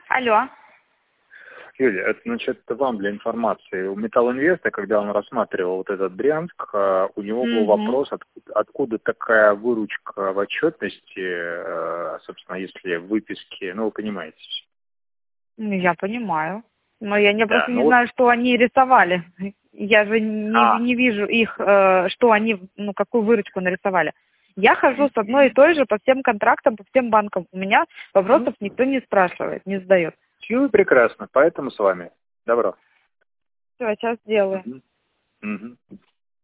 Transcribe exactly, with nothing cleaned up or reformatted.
Алло. Юлия, это, значит, вам для информации. У Металлинвеста, когда он рассматривал вот этот Брянск, у него был Угу. вопрос, откуда, откуда такая выручка в отчетности, собственно, если в выписке, ну, вы понимаете. Ну, я понимаю. Но я не, Да, просто ну не вот, знаю, что они рисовали. Я же не, а, не вижу их, э, что они, ну, какую выручку нарисовали. Я хожу с одной и той же по всем контрактам, по всем банкам. У меня вопросов никто не спрашивает, не задает. ну и прекрасно, поэтому с вами. Добро. Все, сейчас делаю. Мгм. Мгм.